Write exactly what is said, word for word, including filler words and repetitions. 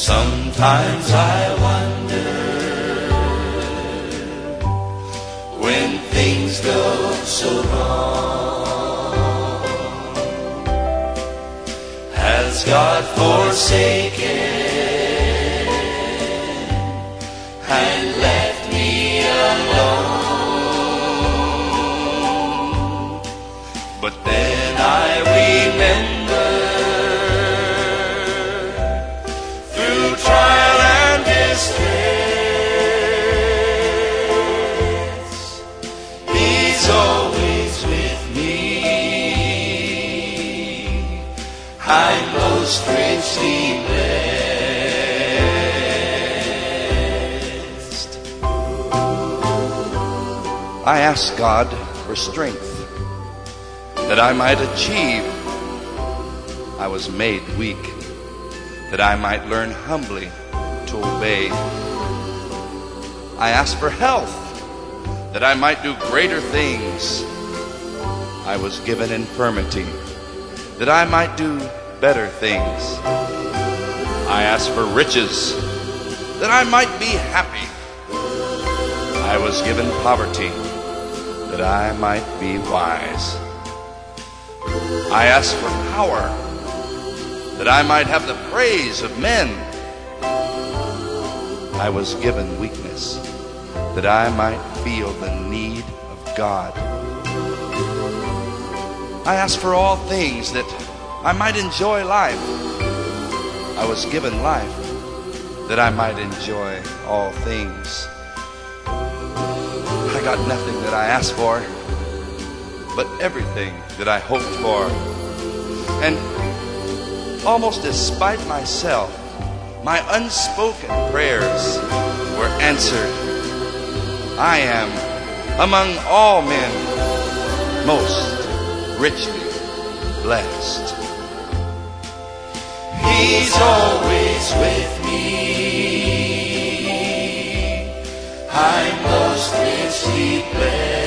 Sometimes I wonder when things go so wrong, has God forsaken and left me alone? But then I remember through trial and distress, He's always with me. I'm most richly blessed. I asked God for strength that I might achieve. I was made weak that I might learn humbly to obey. I asked for health that I might do greater things. I was given infirmity that I might do better things. I asked for riches that I might be happy. I was given poverty that I might be wise. I asked for power that I might have the praise of men. I was given weakness that I might feel the need of God. I asked for all things that I might enjoy life. I was given life that I might enjoy all things. I got nothing that I asked for, but everything that I hoped for. And almost despite myself, my unspoken prayers were answered. I am, among all men, most richly blessed. He's always with me. I'm most richly blessed.